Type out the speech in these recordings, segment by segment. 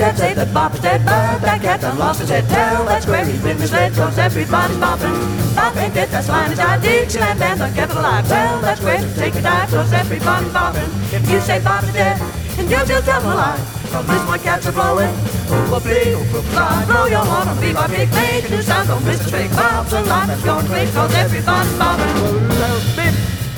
Bobcat say that Bob is dead, but that cat done lost his head. Tell that square he's been misled, cause everybody's bopping. Bob ain't dead, that's line is out. Dixieland band done kept it alive. Tell that square to take a dive, cause everybody's bopping. If you say Bob is dead, and you just tell a lie, cause this one cats are blowing. Blow your horn and be my big make a new sound, don't miss a trick. Bob's alive, it's going quick, cause everybody's bopping.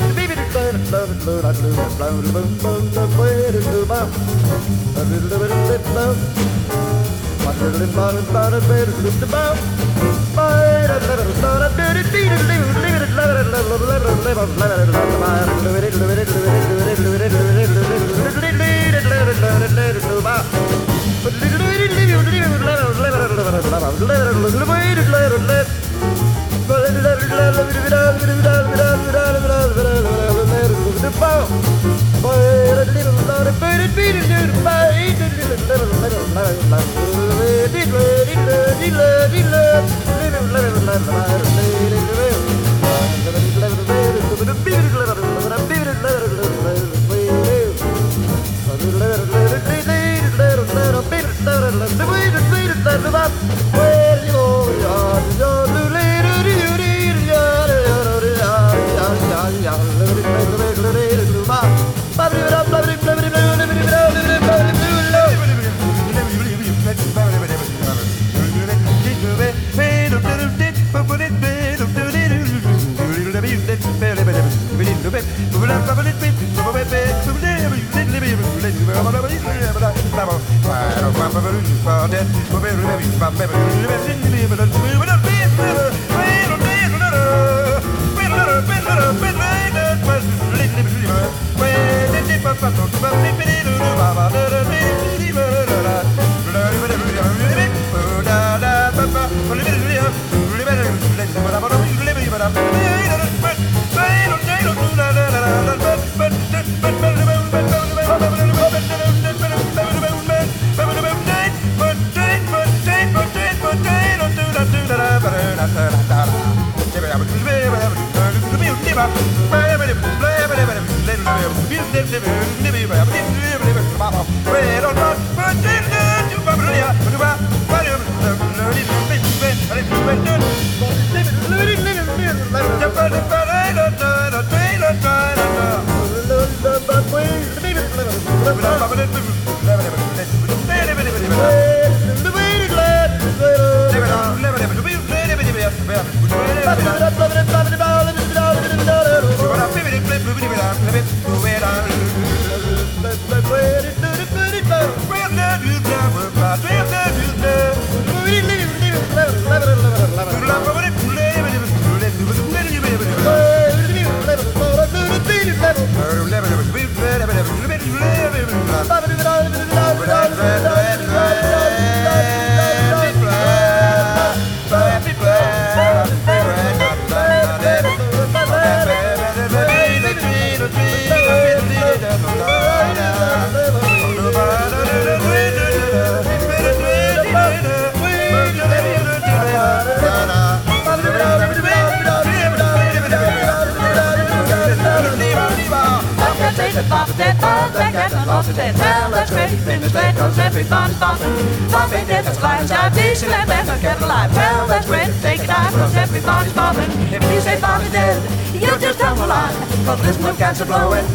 Bob is dead, Bob that cat done lost his head. Tell that square he's been misled, cause everybody's bopping. Bob ain't dead, that's flying jive. Dixieland band done kept alive. Tell that square to take a dive, cause everybody's bopping. If you say Bob is dead, you just tell a lie, cause this one cats are blowing.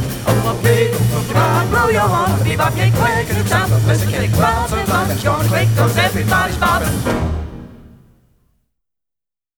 Blow your horn, bebop, get quick, and it sounds like a kick. Bob's alive, it's going quick, cause everybody's bopping.